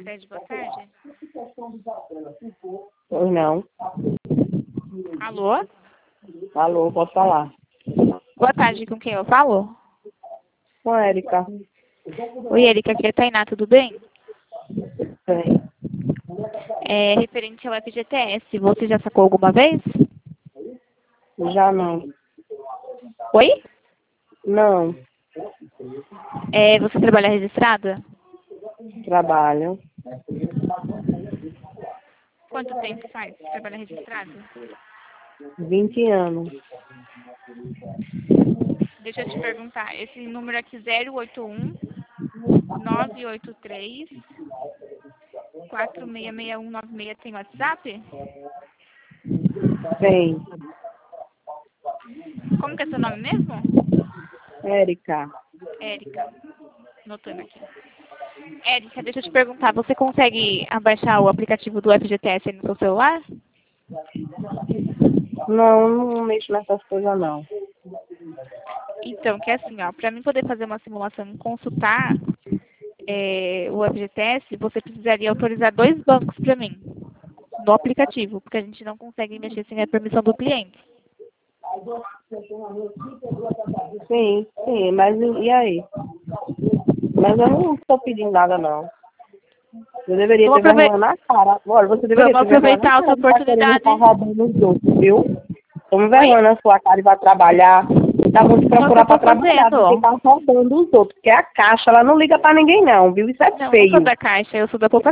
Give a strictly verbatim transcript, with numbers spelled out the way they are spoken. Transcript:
Crédito, boa tarde. Oi, não. Alô? Alô, pode falar. Boa tarde, com quem eu falo? Com a Érica. Oi, Erika, aqui é a Tainá, tudo bem? Bem, É referente ao F G T S, você já sacou alguma vez? já não. Oi? Não, É, você trabalha registrada? trabalho. Quanto tempo faz que trabalha registrada? vinte anos. Deixa eu te perguntar, esse número aqui zero oito um, nove oito três, quatro seis seis um nove seis tem WhatsApp? Tem. Como que é seu nome mesmo? Érica. Érica. Anotando aqui. Érica, deixa eu te perguntar, você consegue abaixar o aplicativo do F G T S aí no seu celular? Não, não mexo nessas coisas, não. Então, que é assim, ó, para mim poder fazer uma simulação e consultar é, o F G T S, você precisaria autorizar dois bancos para mim, no aplicativo, porque a gente não consegue mexer sem a permissão do cliente. Sim, sim, mas e e aí? Mas eu não estou pedindo nada, não. Eu deveria Vamos, ter aprove vergonha na cara. Olha, você deveria Vamos ter vergonha na aproveitar cara essa de estar querendo oportunidade. estar roubando os outros, viu? Tome Oi? vergonha na sua cara e vá trabalhar. Tá bom de Não, é o que procurar eu tô para trabalhar, do que fazendo. tá roubando os outros. Porque a caixa, ela não liga para ninguém, não, viu? Isso é Não, não sou feio. da Caixa, eu sou da poupança.